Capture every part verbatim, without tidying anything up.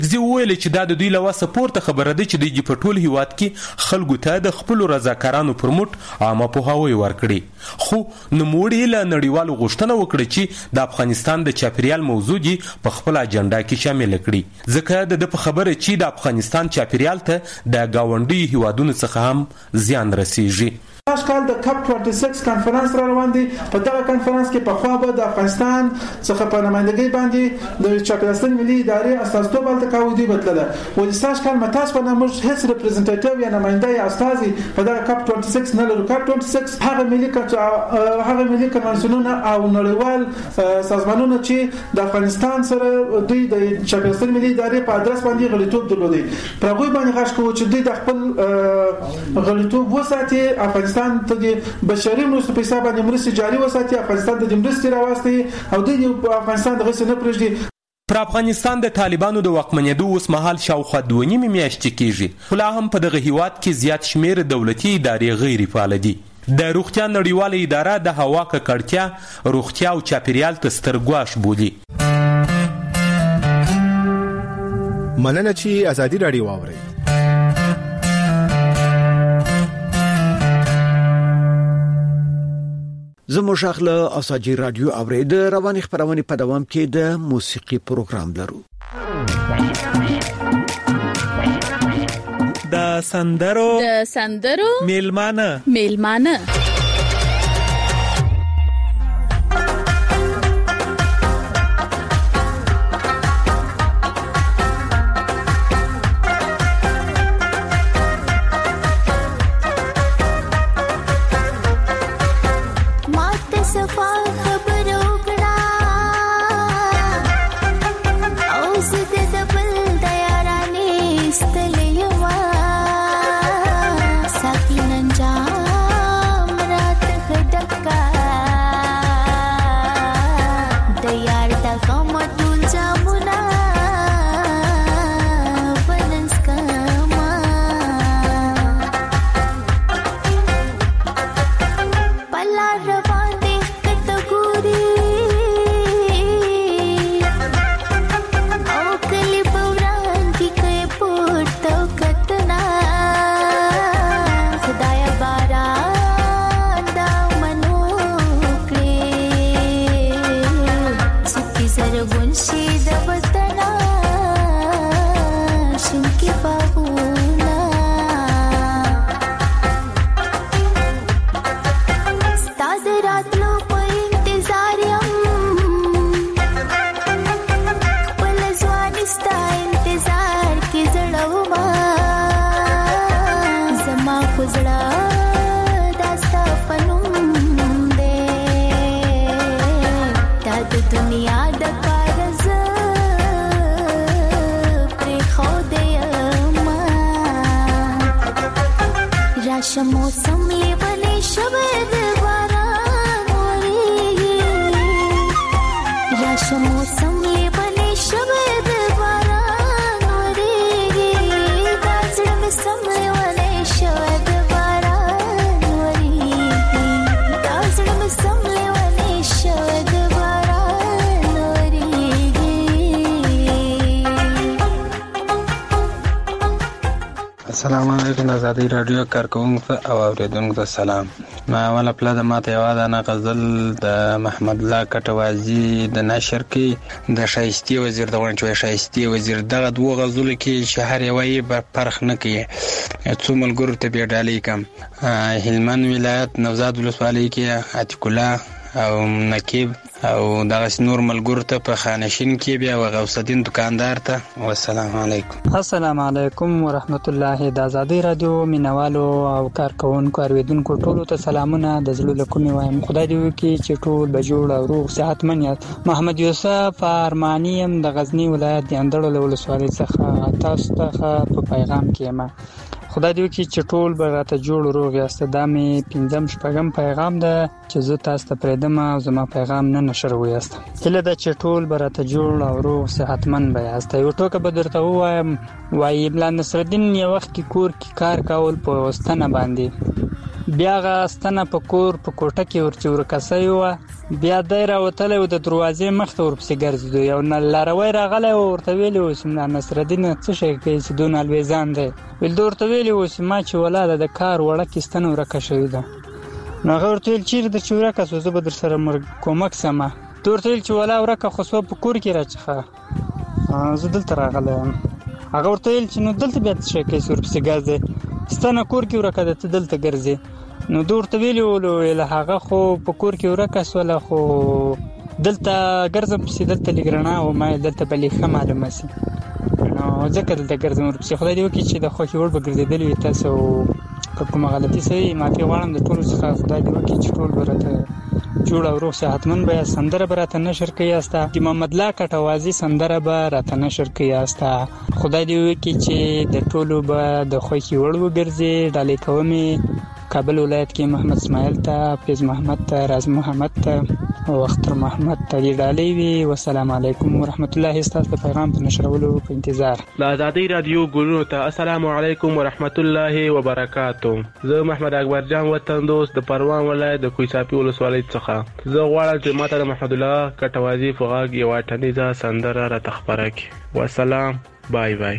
زه ویل چې دا د دوی له وسه پورته خبره ده چې دوی په ټول هیواد کې خلکو ته د خپلو رضاکارانو پر مټ عامه پوهاوی ورکړي. خو نوموړي له نړیوالو غوښتنه وکړه چې د افغانستان د چاپیریال موضوع دې په خپل اجنډا کې شامل کړي، ځکه د ده په خبره چې د افغانستان چاپیریال ته د ګاونډیو هیوادونو څخه هم زیان رسیږي. آشکال د کپ شپږ کانفرنس را روان دی. په دغه کانفرنس کې په خوا به د افغانستان څخه په نمائندګۍ باندې د چاپیریال ملي ادارې استازیتوب هلته کوي. دوی بدلله ولې ستاسو کال متاس په نامه هیڅ ریپرزنټیټیو یا نماینده یا استازي په دغه کپ شپږ نه لرو. کپ شپږ هغه ملي هغه ملي کنوانسیونونه او نړیوال سازمانونه چې د افغانستان سره دوی د چاپیریال ملي ادارې په ادرس باندې غلیطوب درلودي، پر هغوی باندې غږ کوو چې دوی د خپل غلیطوب وساتي، افغانستان ته د بشري مرستو په حساب باندې مرستې جاري وساتي، افغانستان ته د مرستې راوستي او د افغانستان د غسه نه پرېږدي. پر افغانستان د طالبانو د واکمنېدو اوس مهال شاوخوا دوه نیمې میاشتې کېږي، خو لا هم په دغه هیواد کې زیات شمېر دولتي ادارې غیر فعاله دي. د روغتیا نړیواله اداره د هوا ککړتیا، روغتیا او چاپیریال ته ستر ګواښ بولي. مننه چې ازادي راډیو واورئ. زموږ شاخله اساجي رادیو اورید د رواني خبرونه په دوام کې د موسیقي پروګرام لرو. د سندرو د سندرو میلمانه میلمانه मौसम लेवले शबद बारान वरेगी राश मौसम लेवले शबद बारान वरेगी दाजड़ में समलेवले शबद बारान वरेगी दाजड़ में समलेवले शबद बारान वरेगी. السلام علیکم آزادی رادیو کارکونکو او اوریدونکو ته سلام. ما اوله پله د ماته یو دانه غزل د محمد الله کټوازی د نشر کې د شایستی وزیر د ونچو شایستی وزیر دغه دوه غزل کې شهر یوي پرخ نه کوي څو ملګرو ته بیډالي کم هلمند ولایت نوزاد ولسوالۍ کې عتیق الله او نقیب او دغه نور ملګرو ته په خانشین کې بیا غوث الدین دکاندار ته. والسلام علیکم. السلام علیکم ورحمت الله. د آزادی رادیو مینوالو او کارکونکو اوریدونکو ټولو ته سلامونه د زړه له کومې وایم. خدای دې وکړي چې ټول به جوړ او روغ صحتمن یاست. محمد یوسف ارمانی هم د غزنی ولایت د اندړو ولسوالۍ څخه تاسو ته په پیغام کې ما خدای دې وکړي چې ټول به راته جوړ روغ یاست. دا مې پنځم شپږم پیغام ده چې زه تاسو ته پرېږدم او زما پیغام نه نشر ویاست. هیله ده چې ټول به راته جوړ او روغ صحتمن به یاست. یو ټوکه به درته ووایم، وایي بلا نصرالدین یو وخت کې کور کې کار کول په وستنه باندې بیا غاستنه په کور په کوټه کې ورچې ورکسي و بیا دای راوتلی و د دروازې مخ ته ورپسې ګرځېدو یو لاروی راغلی و ورته ویلي و چې نصرالدین څه شی کوي چې دونه الویزان دی ویل ده ورته ویلي و چې ما چې ولاده د کار وړه کې ستنه ورکه شوې ده نو هغه ورته ویل چیرې در چې ورکه سو زه به در سره کومک سمه ده ورته ویل چې ولا ورکه خو سوه په کور کې راڅخه زه دلته راغلی یم هغه ورته ویل چې نو دلته بیا څه شی کوي چې ورپسې ګرځې ستنه کور کې ورکه ده ته دلته ګرځې نو ده ورته ویلي ولو ویل هغه خو په کور کې ورکه سوله خو دلته ګرځم پسې دلته لږ رڼا و ما دلته به لږ ښه معلومه سي نو ځکه دلته ګرځم ورپسې خدای دې وکړي چې د خوښې وړ به ګرځېدلي وي تاسو که کومه غلطي سوي معافي غواړم د ټولو څخه خدای دې وکړي چې ټول به راته جوړ او روغ صحتمند به یاست سندره به راته نشر کوي یاسته د محمدالله کټوازي سندره به راته نشر کوي یاسته خدای دې وکړي چې د ټولو به د خوښې وړ وګرځي ډالۍ کومې کابل ولایت کې محمد اسماعیل ته فیض محمد ته راز محمد ته او اختر محمد ته دې ډالۍ وي والسلام علیکم ورحمت الله ستاسو د پیغام په نشرولو په انتظار د ازادۍ رادیو ګلونو ته السلام علیکم ورحمت الله وبرکاتو زه محمد اکبر جان وطن دوست د پروان ولایت د کوهساپي ولسوالۍ څخه زه غواړم چې ماته د محمدالله کټوازي په غږ یوه ټنیزه سندره راته خپره کړي والسلام بای بای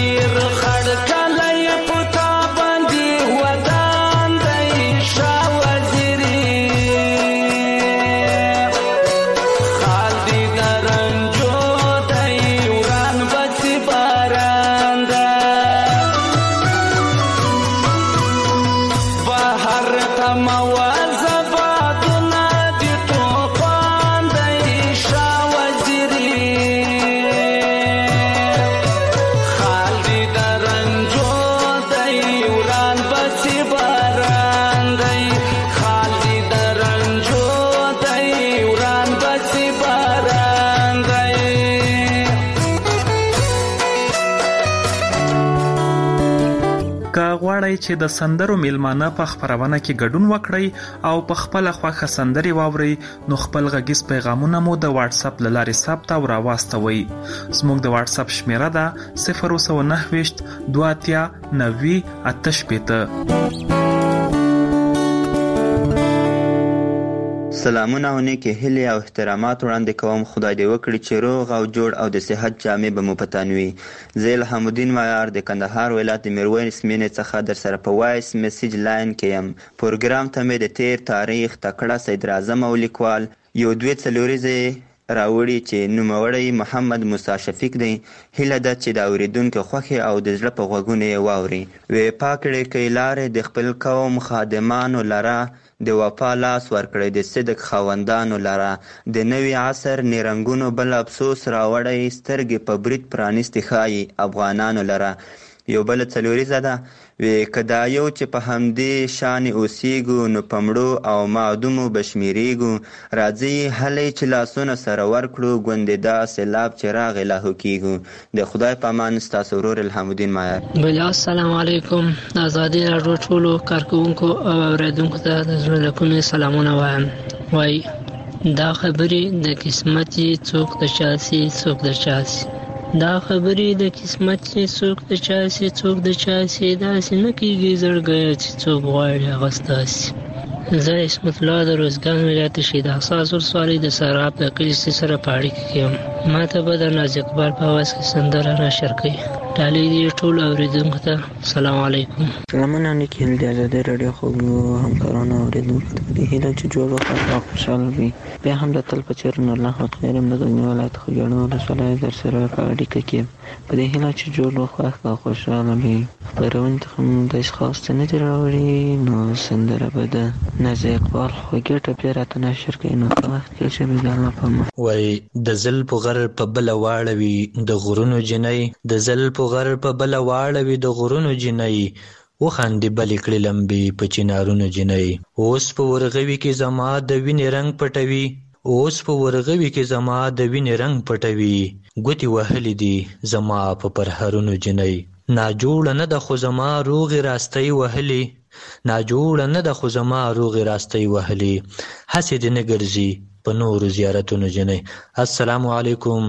خړ کله پتا باندې ودان دی شاو که غواړئ چې د سندرو میلمانه په خپرونه کې ګډون وکړئ او په خپله خوښه سندرې واورئ نو خپل غږیز پیغامونه مو د واتس اپ له لارې ثبت او راواستوئ. زموږ د واتس اپ شمیره ده صفر سوه نهه ویشت دوه اتیا نوي اته شپېته. سلامونه او نیکې هیلې او احترامات وړاندې کوم. خدای دې وکړي چې روغ او جوړ او د صحت جامې به مو په تن وي. زه الهام الدین معیار د کندهار ولایت د میرویس مینې څخه در سره په وایس میسیج لاین کې یم. پروګرام ته مې د تیر تاریخ تکړه صدر اعظم او لیکوال یو دوې څلوریزې راوړي چې نوموړی محمد موسی شفیق دی. هیله ده چې د اورېدونکو خوښې او د زړه په غوږونو یې واوري. وې پاکړې کوي لارې د خپل قوم خادمانو لره، د وفا لاس ورکړی د صدق خاوندانو لره، د نوي عصر نیرنګونو بل افسوس راوړی سترګې په برید پرانیستې ښایي افغانانو لره. یو بل څلوریزه ده وی که دا یو چې په همدې شان اوسیږو نو په مړو او معدومو به شمېرېږو. راځئ هلئ چې لاسونه سره ورکړو ګوندې دا سیلاب چې راغی لاهو کېږو. د خدای په امان ستاسو ورور الهام الدین معیار. بله السلام علیکم. ازادي راډیو ټولو کارکوونکو او اورېدونکو ته د زړه له کومې سلامونه وایم. وایي دا خبرې د قسمت چې څوک د چا سي څوک د چا سي دا خبرې د قسمت چې څوک د چا سي څوک د چا سي داسې نه کېږي زړګیه چې څوک غواړي هغه ستاسي. زه عصمت الله د روزګان ولایت شهید حساس ولسوالۍ د سراب د کلي سره په اړیکه کې یم. ما ته به د ناز اقبال په اواز کې سندره نشر کوي. ډالۍ دې ټولو اورېدونکو ته سلام علیکم. سلامونه نیکې هیلې د ازادۍ راډیو خوږو همکارانو اورېدونکو ته په دې هیله چې جوړ وخت او خوشحاله وي. بیا هم د تل په څېر نورالله خیر یم د غزني ولایت خوږیاڼو ولسوالۍ در سره په اړیکه کې یم. په دې هیله چې جوړ وخت او خوشحاله وي. خپرونې ته هم داسې خاص څه نه دي راوړي نو سندره به د ناز اقبال خوږې ټپې راته نشر کوي. نو په وخت کې چې د الله په مخ وایي د زل په غر په بله واړوي د غرونو جنۍ، د زل په غر په بله واړوي د غرونو جنۍ، وخاندې بلې کړې لمبې په چنارونو جنۍ. اوس په ورغوي کې زما د وینې رنګ پټوي، اوس په ورغوي کې زما د وینې رنګ پټوي، ګوتې وهلې دي زما په پرهرونو جنۍ. ناجوړه نه ده خو زما روغې راستۍ وهلې، ناجوړه نه ده خو زما روغې راستۍ وهلې، هسې دې نه ګرځي په نورو زیارتونو جنۍ. السلام علیکم.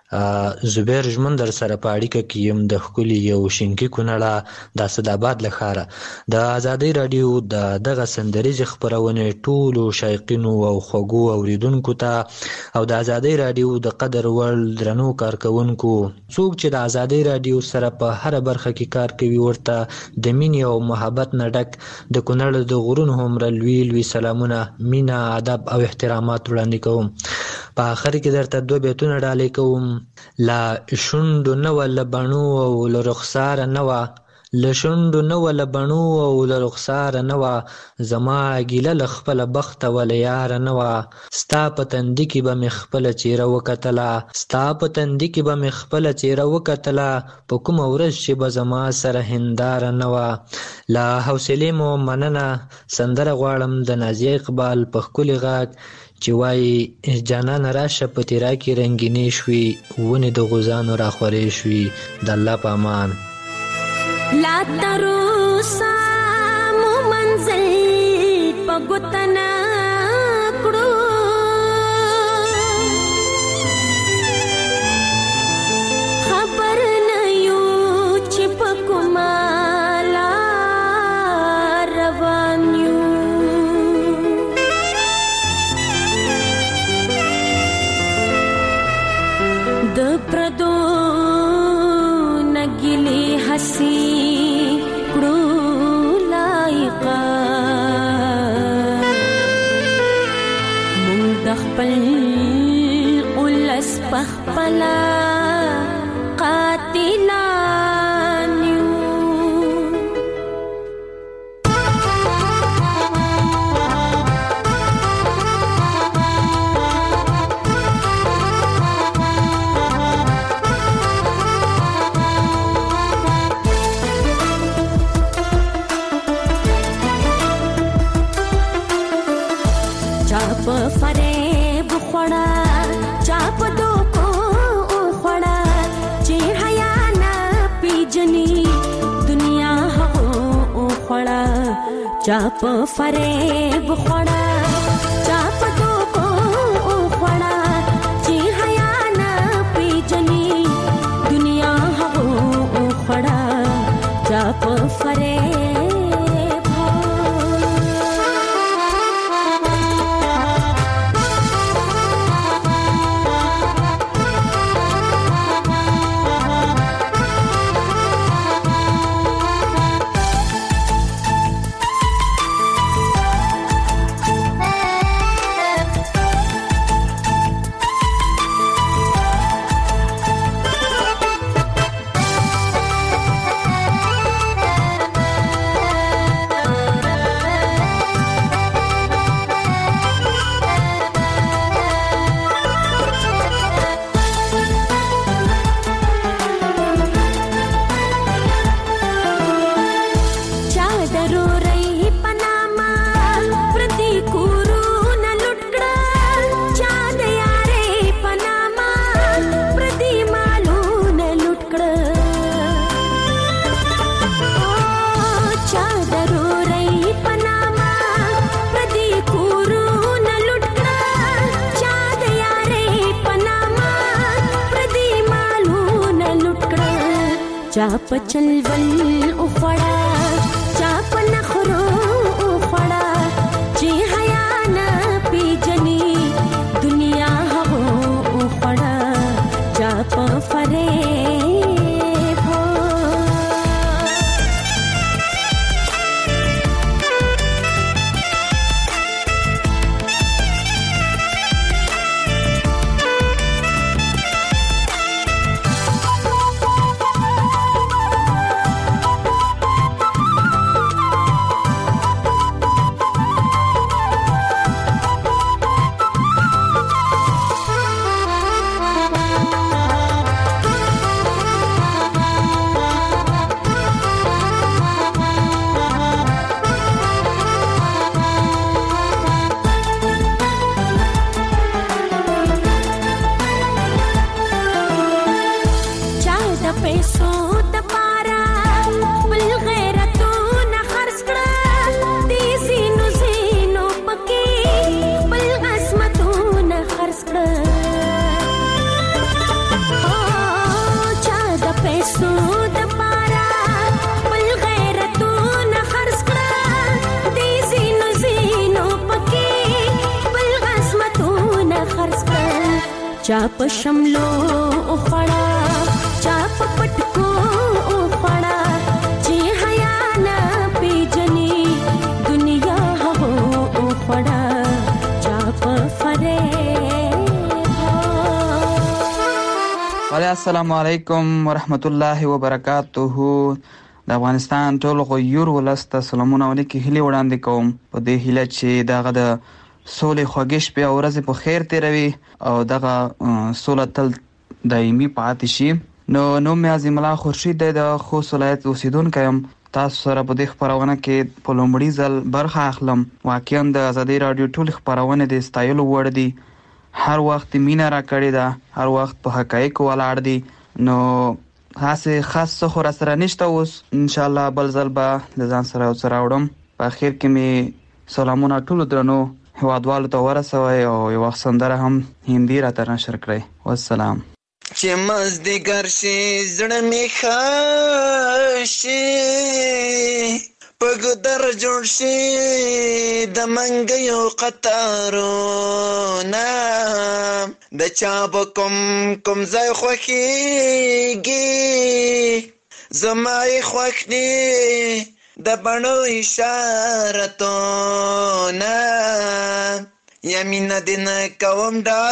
زبیر ژمن در سره په اړیکه کې یم د ښکلي یو شینکي کونړه د اسداباد له ښاره. د ازادۍ راډیو د دغه سندریزې خپرونې ټولو شایقینو او خوږو اورېدونکو ته او د ازادۍ راډیو د قدر وړ درنو کارکوونکو، څوک چې د ازادۍ راډیو سره په هره برخه کې کار کوي، ورته د مینې او محبت نه ډک د کونړ د غرونو هومره لوی لوی سلامونه، مینه، ادب او احترامات وړاندې کوم. په آخر کې درته دوه بیتونه ډالۍ کوم. لا شونډو نه وه له بڼو او له رخساره نه وه، له شونډو نه وه له بڼو او له رخساره نه وه، زما ګیله له خپله بخته وه له یاره نه وه، ستا په تندي کې به مې خپله څېره وکتله، ستا په تندي کې به مې خپله څېره وکتله، په کومه ورځ چې به زما سره هنداره نه وه. له حوصلې مو مننه. سندره غواړم د نازیه اقبال په ښکلي غږ چې وایي جانانه راشه په تیرا کې رنګینې شوي، ونې د غوزانو راخورې شوي. د الله په امان. لا تروسا مو منزل په ګوتنا کړو، خبر نه یو چې په کومه لار روان یو. د پردو نګلې حسي کړو لایقا، مونږ د خپل ولس په خپله قاتلان یو. په فریب خوړه چا په دوکو خوړه چې حیا نه پیژني دنیا هغو چا په فریب خوړه چا په دوکو خوړه چې حیا نه پیژني دنیا هغو خوړه چا په فریب چا په چلول اوخړه چا په نخرو اوخړه چې حیا نه پیژني دنیا هغو اوخړه چا په فریب هو چا په شملو اوخړه چا په پټکو اوخړه چې حیا نه پیژني دنیا هغو اوخړه چا په فریب وعليكم السلام علیکم ورحمت الله وبرکاته. د افغانستان ټول غیور ولسته سلامونه ولیکي هلي وړاندې کوم په دې هیله چې دغه د سولې خوږې شپې او ورځې په خیر تیروي او دغه سوله تل دایمي پاتې شي. نو نوم مې عظیم الله خورشید دی، د خوست ولایت اوسیدونکی یم. تاسو سره په دې خپرونه کې په لومړي ځل برخه اخلم. واقعا د ازادۍ راډیو ټولې خپرونې د ستایلو وړ دي. هر وخت مینه راکړې ده، هر وخت په حقایقو ولاړ دي. نو هسې خاص څه خو راسره نشته. اوس انشاءالله بل ځل به د ځان سره یو څه راوړم. په اخر کې مې سلامونه ټولو درنو هیوادوالو ته ورسوئ او یو وخت سندره هم هندي راته نشر کړئ. والسلام. چې مازدیګر شي زړه مې ښه شي، په ګودر جوړ شي د منګیو قطارونه، د چا به کوم کوم ځای خوښېږي زما یې خوښ دي د بڼو اشارتونه، یا مینه دې نه کوم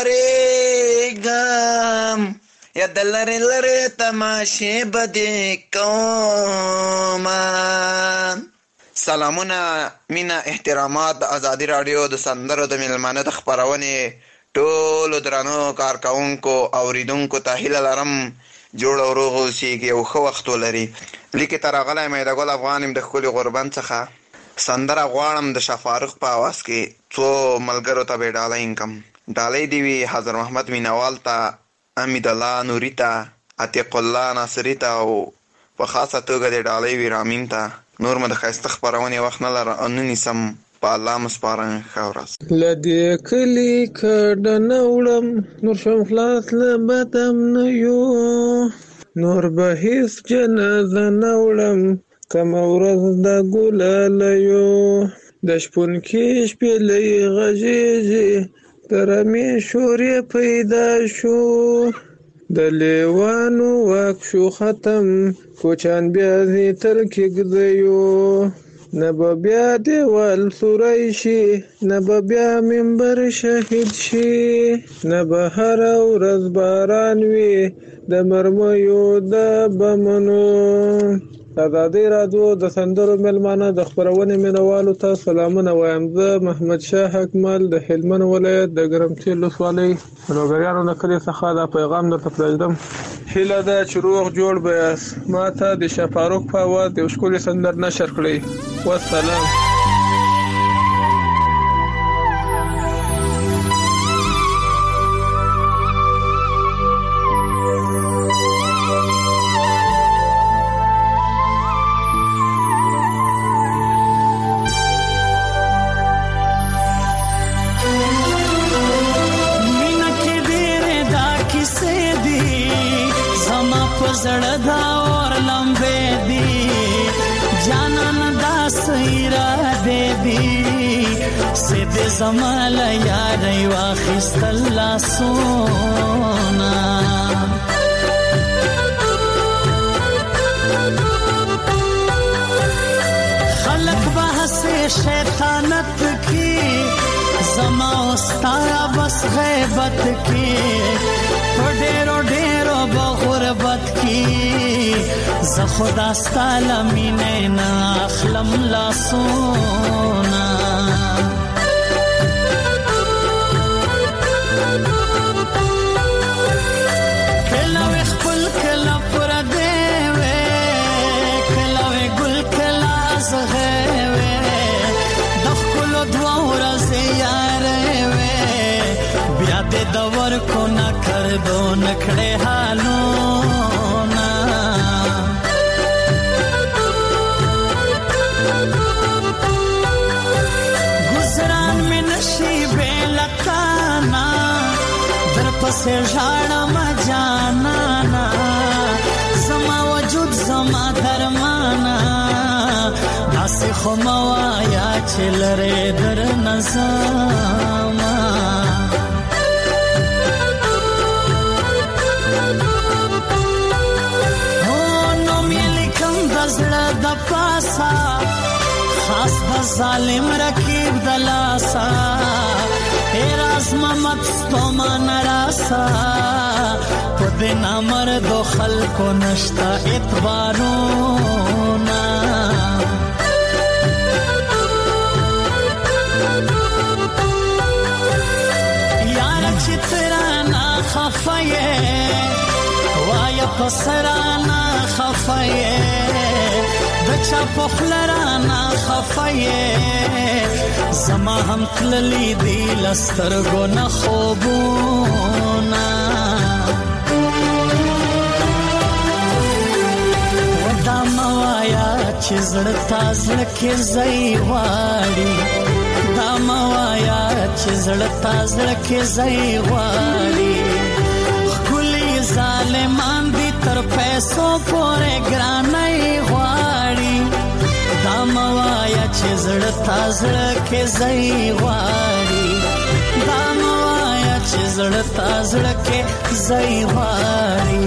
ډارېږم، یا د لرې لرې تماشې به دې کومه. سلامونه، مینه، احترامات. د ازادي راډیو د سندرو د میلمانه د خپرونې ټولو درنو کارکوونکو اوریدونکو ته هیله لرم جوړ او روغ اوسېږي او ښه وخت ولري. لیکې ته راغلی مې د ګل افغان یم د ښکلي غوربند څخه. سندره غواړم د شاه فاروق په اواز کې، څو ملګرو ته به یې ډالۍ کم. ډالۍ دې وي حضر محمد مینوال ته، امید الله نوري ته، عتیق الله ناصري ته، او په خاصه توګه د ډالۍ وي رامین ته. نور مو د ښایسته خپرونې وخت نه لره او نه نیسم په الله مو سپارم ښه ورځ. له دې کلي کډه نه وړم نور شم خلاص له بدم نه یو نور به هېڅ جنازه نه وړم کمه ورځ د ګلالیو د شپون کې شپېلۍ غږېږي د رمې شور یې پیدا شو د لیوانو واک شو ختم کوچان بیا دې تر کېږدیو نه به بیا دیوال سوری شي نه به بیا منبر شهید شي نه به هره ورځ باران وي د مرمیو د بمنو. ازادي راډیو د سندرو مېلمانه د خپرونې مینوالو ته سلامونه وایم. زه محمد شاه اکمل د هلمند ولایت د ګرمسیر ولسوالۍ لوګریانو د کلي څخه دا پیغام درته پرېږدم. هیله ده چې روغ جوړ به یاست. ما ته د شاه فاروق په اواز یو ښکلی سندر نشر کړئ. والسلام. زړه دا اور لمبه دی جانان دا سیرا دې دی سید زمال یاد واخست الله سونا خلق بحث شیطانت کی زما استارا بس غیبت کی ډېرو ډېرو بغربت کی ز خدا ستاله مینه نه اخلم لاسونه کله خپل کله پر دې وې کله ګل کله زغه وې د خپل دوه ورځې یارې وې بیا دې دور کو نه کړ دو نکړې حالونه گزران می نشي بلکانا در پسې ژړم جانانا زما وجود زما درمانا داسې خو موایا چې لرې در نظاما زړه د پاسا خاص د ظالم رکیب د لاسا ایراز محمد ستومان راسا په دې نامر دو خلکو نشتا اعتبارونا یار چې ترانا خفایه وایا پسرانا خفایه دچا پخلرانا خفایه زما هم تللی دی لسترگو نخوبونا ودا موایا چی زڑتا زڑکی زی واری دا موایا چی زڑتا زڑکی زی واری خکلی ظالمان دی تر پیسو پورے گرانای غواړي دا موایا چې زړه تازړه کې زئی غواړي دا موایا چې زړه تازړه کې زئی غواړي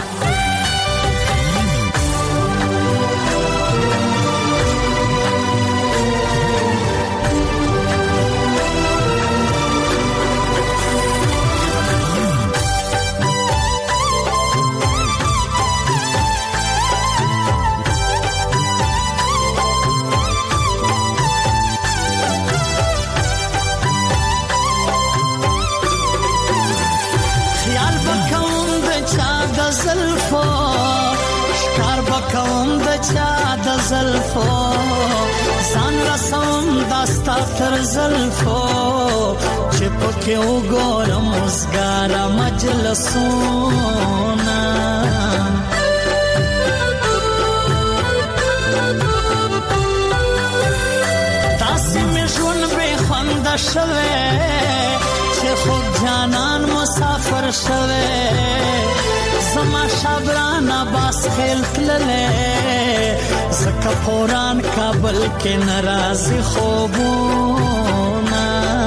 زلفو ځان رسوم داستا تر زلفو چې پکې وګورم وزګاره مجلسونه شوه چې خوب جانان مسافر شوه زما شبران عباس خیل تلله زکه پوران کابل کې ناراضي خوبونه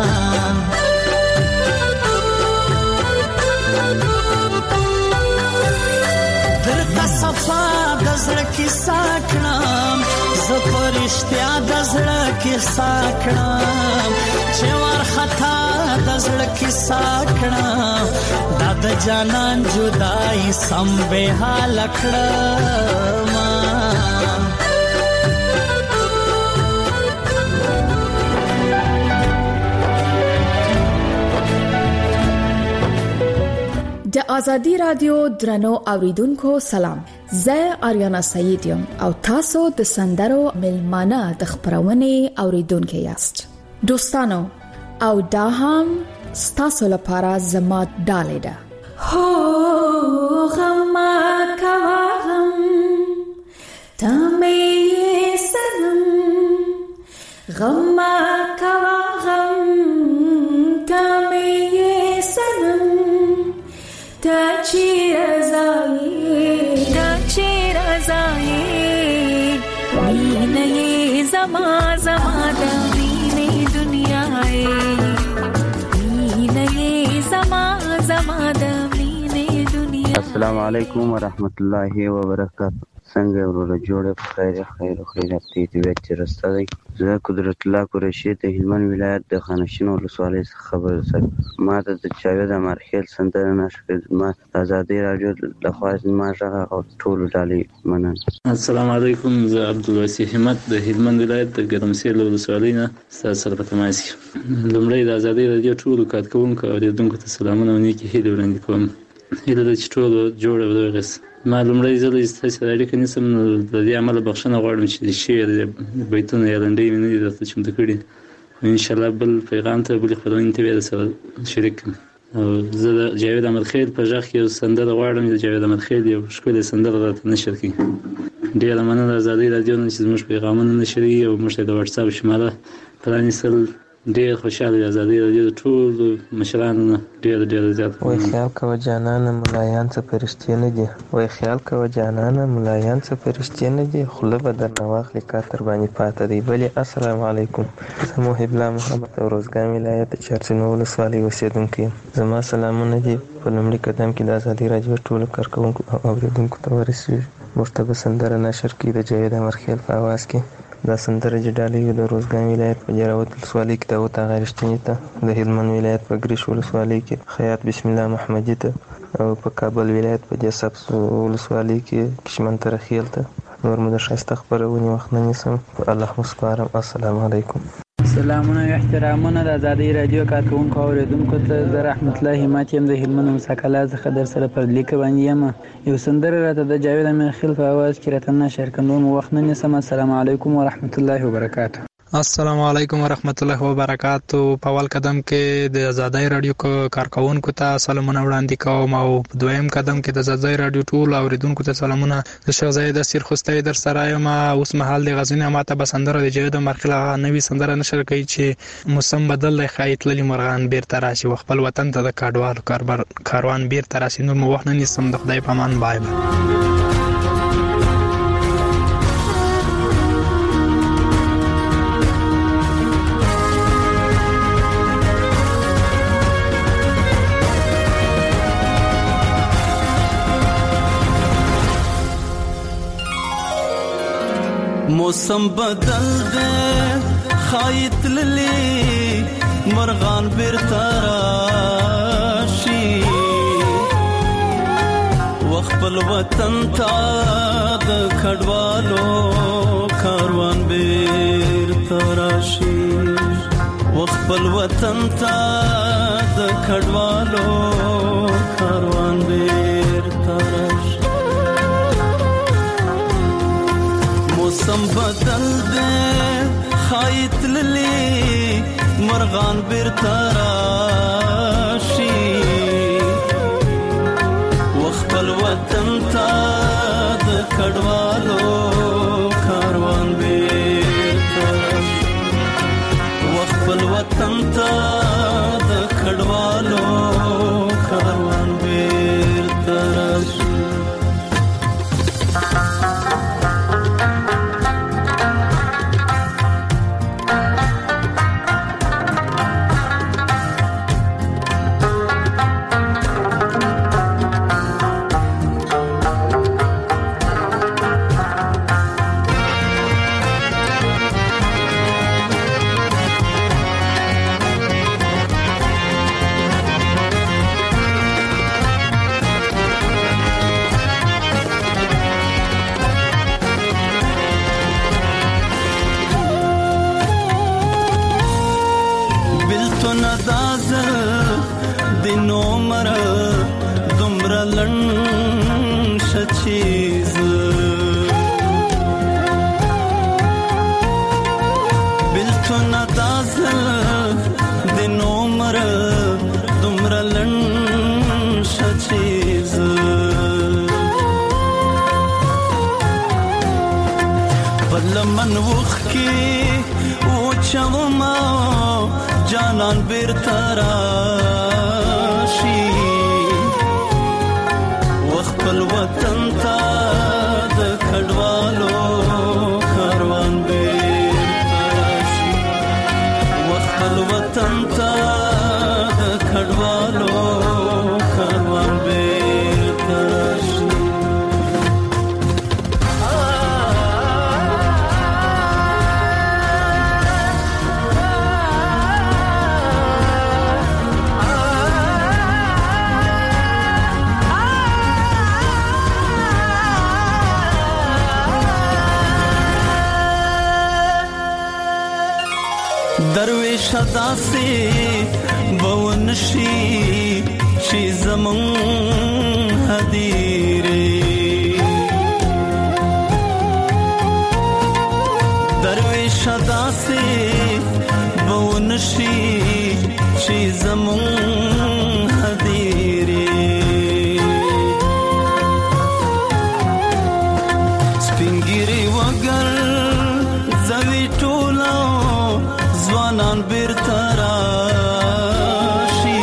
درته صفا د زړه کې ساکړم زه پرشتیا د زړه کې ساکړم چې ور خطا د زړه کې ساکړم دا د جانان جدای سم به حال کړم د ازادي رادیو درنو اوریدونکو سلام زه آریانا سعید یم او تاسو د سندرو ملمانه د خبرونه اوریدونکو یاست دوستانو او دا هم ستاسو لپاره زما ډالې ده هو غم کا غم تمه سنم غم کا غم تمه سنم تا چی رضایی تا چی رضایی وینه زما زما د وینه دنیای وینه زما زما د وینه دنیا. السلام علیکم ورحمت الله وبرکاته. څنګه ورور جوړه خیر خیر خیر ته دې چرسته دی. زه قدرت الله قریشی د هلمند ولایت د خانشین ولسوالۍ خبر سره ما د جاوید امرخیل سندره نشکر ما آزادی رادیو د خوازن ما ژغه او ټول ډالې مننه. السلام علیکم. زه عبدالوسی همت د هلمند ولایت د ګرمسیر ولسوالۍ نه ستاسو سره په تماس یم. لومړی د آزادی رادیو ټول کارکونکو او اوریدونکو ته سلامونه او نیکی هیلې وړاندې کوم. هیله ده چې ټول جوړ او دغس ما لومړی ځل ستاسو سره اړیکه نیسم نو د دې عمله بخښنه غواړم چې د شعر بیتونه یا لنډۍ مې نه دي درته چمتو کړي. انشاءالله بل پیغام ته بلې خپرونې ته بیا درسره شریک کړم. او زه د جاوید احمدخیل په غږ کې یو سندره غواړم. د جاوید احمدخیل یو ښکلې سندره راته نشر کړي. ډېره مننه ازادي رادیو نه چې زموږ پیغامونه نشروي او موږ ته د واتساپ شماره پرانیستل. ډېر خوشاله ازادي رادیو ټول مشرانو نه ډېر ډېر زیات. وای خیال کوه جانانه ملایان څه فرشتې نه دي. وای خیال کوه جانانه ملایان څه فرشتې نه دي. خوله به درنه واخلي کار تر باندې پاته دی. بلې السلام علیکم. زه محب الله محمد د روزګان ولایت د چارسینو ولسوالۍ اوسېدونکی یم. زما سلامونه دي په لومړي قدم کې د ازادي رادیو ټولو کارکوونکو او اورېدونکو ته ورسېږي. موږ ته به سندره نشر کړي د جاوید امرخیل په اواز کې. دا سندره چې ډالۍ د روزګان ولایت په جراوت ولسوالۍ کې داود اغا رښتیني ته، د هلمند ولایت په ګریش ولسوالۍ کې خیاط بسم الله محمدي ته، او په کابل ولایت په جسب ولسوالۍ کې کشمن ترخیل ته. نور مو د ښایسته خپرونې وخت نه نیسم. الله مو سپارم. السلام علیکم. سلامونه او احترامونه د ازادي رادیو کارکونکو او اوریدونکو ته. زه رحمت الله همت یم د هلمند مسکلا څخه در سره پر لیک باندې یم. یو سندره راته د جاوید امرخیل په اواز کې راته نشر کړم. نور مو وخت نه نیسم. السلام علیکم ورحمت الله وبرکاته. السلام علیکم ورحمت الله وبرکاتو. په اول قدم کې د ازادي رادیو کارکونکو ته سلامونه وړاندې کوم، او په دویم قدم کې د ازادي رادیو ټول اوریدونکو ته سلامونه. د شیخ زاید اسیر خوستي در سره یم. اوس مهال د غزنی ماته به سندره د جاوید امرخیل نوې سندره نشر کوي چې موسم بدل دی خای تللی مرغان بیرته راشي و خپل وطن ته د کډوالو کاروان بیرته راشي. نور مو وخت نه نیسم. د خدای په امان. بای بای. موسم بدل دے خایت للی مرغان بیرته راشي وخپل وطن ته د کډوالو کاروان بیرته راشي وخپل وطن ته د کډوالو کاروان بیرته راشي. موسم بدل دے خایت للی مرغان بیرته راشي وخپل وطن ته د کډوالو کاروان بیرته راشي وخپل وطن ته دینو مر دومره لنډ شه چیز بلتون دازل دینو مر دومره لنډ شه چیز لمن وخکی او چوما جانان بیرتراشی وخپل وطن تا د کډوالو کاروان بیرتراشی وخپل وطن تا د کډوالو کاروان بیرتراشی درویش داسې بونشي چې زمون هدیره درویش داسې بونشي چې زمون هدیره سپینګری وګر زوی ټولا ځوانان بیرتراشي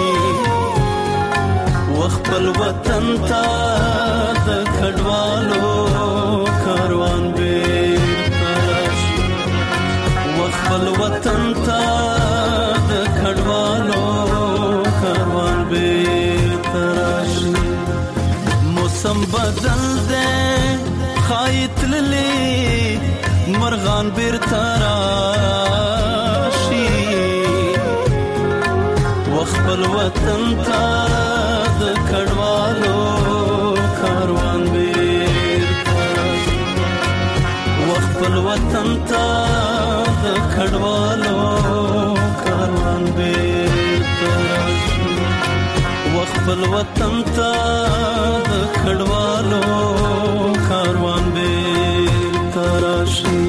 وخپل وطن ته د کډوالو کاروان بیرتراشي وخپل وطن ته د کډوالو کاروان بیرتراشي موسم بدل دی خایت للی مرغان بیرتراشي وخپل وطن ته د کډوالو کاروان بیرتراشي وخپل وطن ته د کډوالو کاروان بیرتراشي وخپل وطن ته د کډوالو کاروان بیرتراشي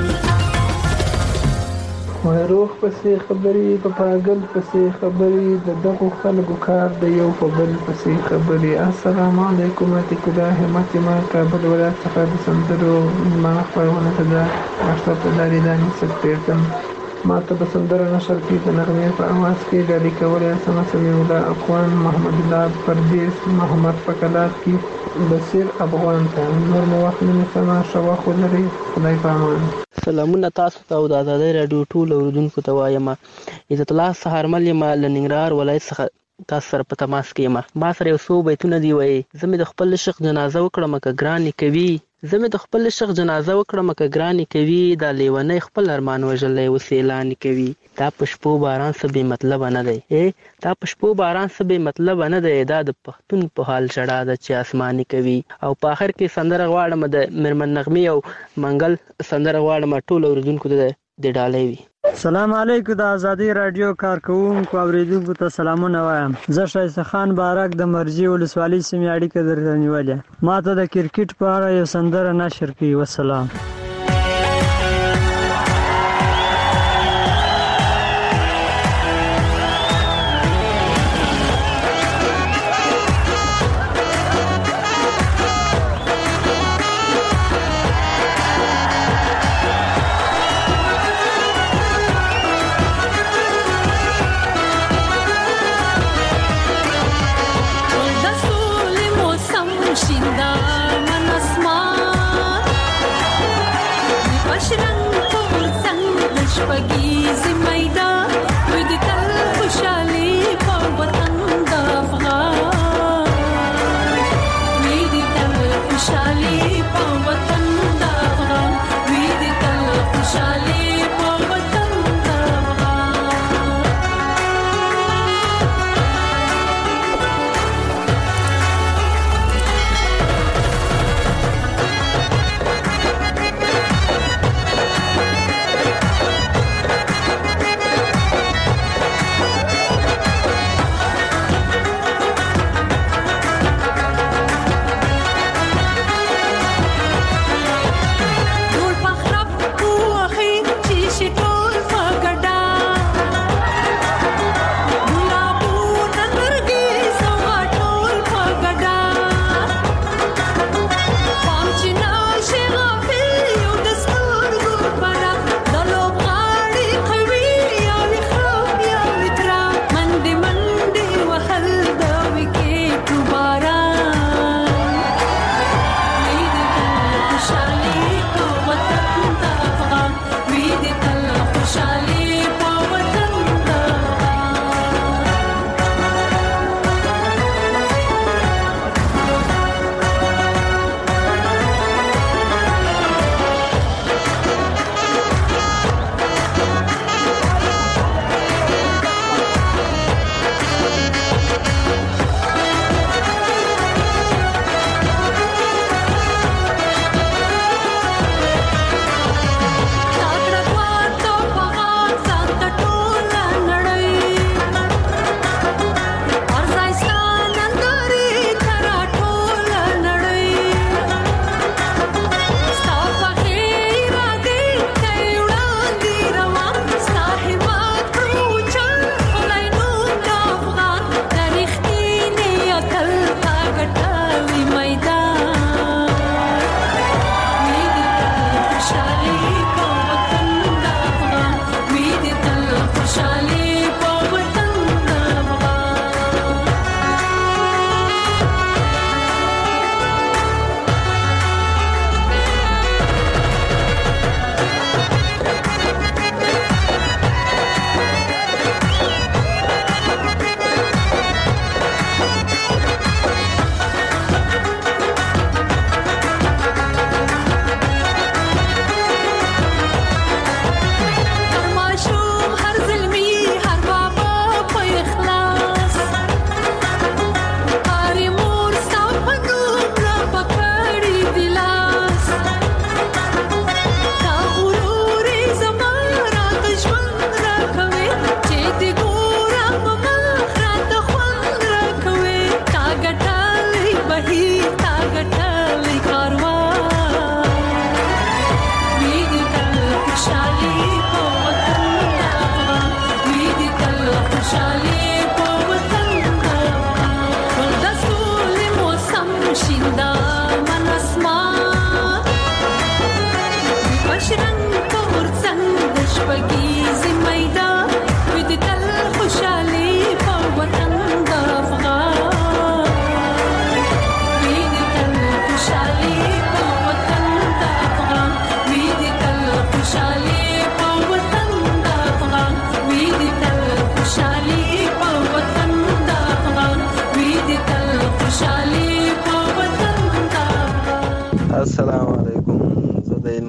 روغ پسې خبرې په پاگل پسې خبرې د دغو خلکو کار د یو په بل پسې خبرې. السلام علیکم اتکدا همت ما کابل ولایت څخه د سندرو ما خبرونه ته د اشرف داری دانی سپیرتم ما ته د سندرو نشر کې د نغمې په اواز کې ډالۍ کولې سم سمي الله اخوان محمد الله پردیس محمد فقلات کې بصیر افغان ته نور مو وخت نه سما شوا خو لري خدای پامان. سلامونه تاسو ته او د آزادۍ راډیو ټول اوریدونکو ته وایم عزت الله سهارمل یم له ننګرهار ولایت څخه تاسو سره په تماس کې یم. ما سره یو څو بیتونه دي وایي زه مې د خپل عشق جنازه وکړم که ګرانې کوي زه مې د خپل عشق جنازه وکړم که ګرانې کوي دا لیونی خپل ارمان وژلی اوس اعلان کوي دا په شپو باران څه بې مطلبه نه دی دا په شپو باران څه بې مطلبه نه دی دا د پښتون په حال ژړا ده چې اسماني کوي. او په آخر کې سندره غواړم د میرمن نغمې او منګل سندره غواړم ټول اوریدونکو ته د ډالۍ وي. سلام علیکم د آزادۍ راډیو کارکوونکو اوریدونکو ته سلامونه وایم. زه شایسته خان بارک د مرجی ولسوالۍ سیمې اړیکه درته نیولې. ما ته د کرکټ په اړه یو سندره نشر کړي. والسلام. شیندا من اسمان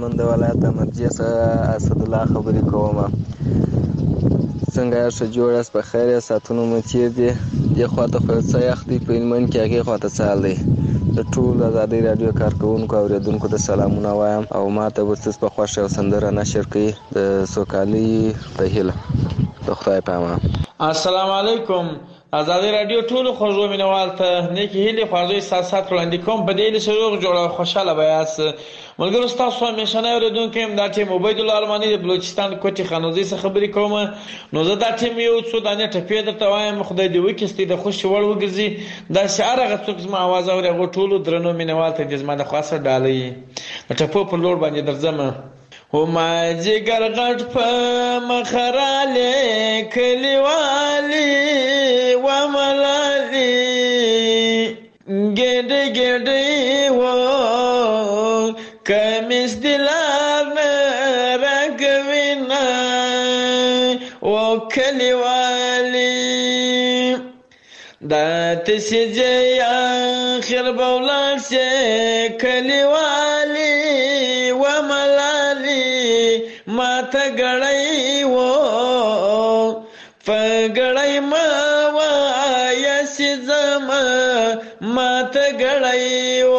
هلمند ولایت مرجع څخه اسد الله خبرې کوم. څنګه یاست؟ جوړ یاست؟ په خیر یاست؟ ساعتونه مو تېر دي. دې خواته خو څه یخ دی په هلمند کې، هغې خواته څه حال دی؟ د ټولو ازادۍ راډیو کارکوونکو اورېدونکو ته سلامونه وایم او ما ته به څه په خوښه او سندره نشر کوي د سوکالۍ په هیله. د خدای په امان. السلام علیکم. ازادي راډیو ټولو خوږو مینوال ته نیکې هیلې خواږه احساسات وړاندې کوم. په دې هیلې چې روغ جوړ او خوشحاله به یاست. ملګرو ستاسو همیشنی اورېدونکی یم دا ټیم عبیدالله ارماني د بلوچستان کوټې خانوزۍ څخه خبرې کوم. نو زه دا ټیم یو څو دانې ټپې درته وایم، خدای دې وکړي د خوښې وړ وګرځي. داسې هر هغه څوک زما اواز اوري هغو ټولو درنو مینوال ته دې زما د خوا سره ډالۍ د ټپو پر لور باندې درځم. وما جګر غټ په مخراله کلیوالي و ملالي ګډ ګډ و کمیس دلار راګوینا و کلیوالي دا تسجه اخر بولار سے کلیوالي و ملالي ما ته ګړی و فګړی ما وایا سي زما ما ته ګړی و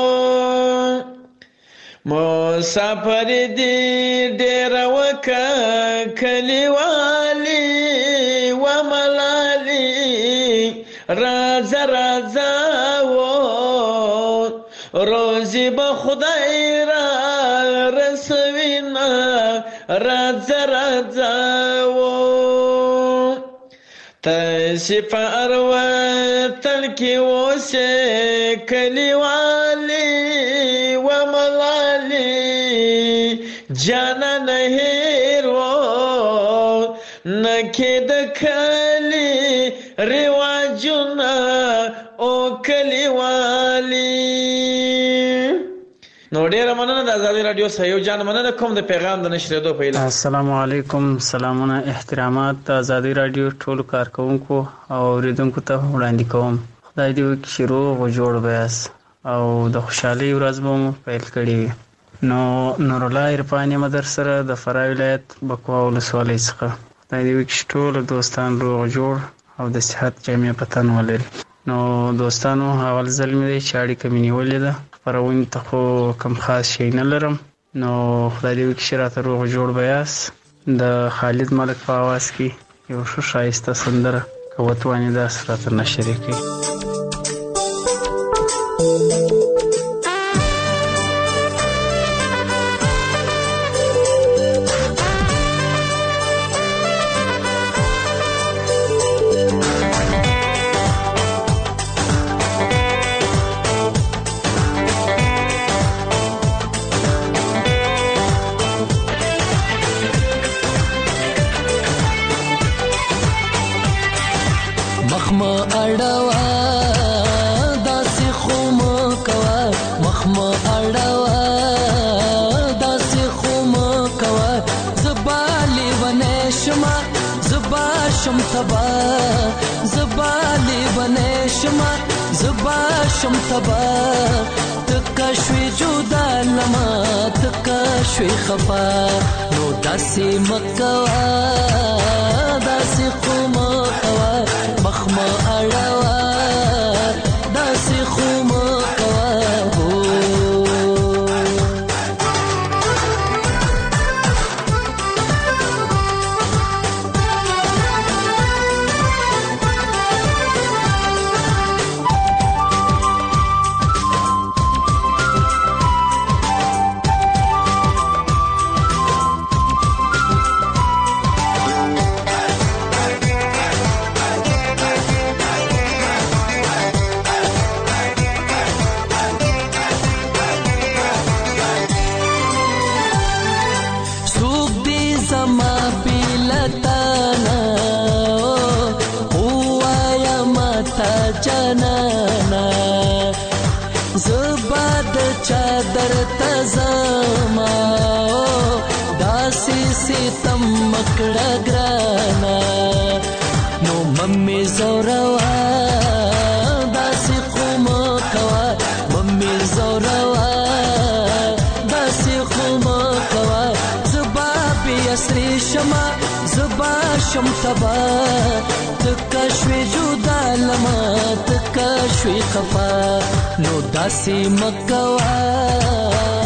مسافر دی ډېر وکه کلیوالي و ملالي راځه راځه و روزي به خدای را رسوینا راځه راځه و تاسې په اروتن کې اوسې کلیوالي و ملالي جانان هېر و نکې د کلي رواجونه او کلیوالي. نو ډیره مننه د ازادي راډیو سایو جان، مننه کوم د پیغام د نشریدو په اړه. السلام علیکم. سلامونه احترامات د ازادي راډیو ټولو کارکونکو او اوریدونکو ته وړاندې کوم. خدای دې وکړي چې روغ او جوړ به یاست او د خوشحالۍ ورځ به مو پیل کړې وي. نو نورالله عرفاني مدر سره د فراه ولایت بکوا ولسوالۍ څخه خدای دې وکړي چې ټول دوستان روغ جوړ او د صحت جامع په تن ولري. نو دوستانو اول ځل مې دی چې اړیکه مې نیولې ده، خپرونې ته خو کوم خاص شی نه لرم. نو خدای دې وکړي چې راته روغ جوړ به یاست. د خالد ملک په اواز کې یو ښه ښایسته سندره که وتوانې داسې راته نشر یې کړي. شوي خفا نو داسې مکوا داسې خو مکوا مخ ما اړوا داسې خو مکوا هو چادر تزما داسې ستم مکړه ګرانا نو ممي زوروا داسې قوم کوا ممي زوروا داسې قوم شم تبا تکا شوی جدا لما تکا شوی خفا نو داسی مکوا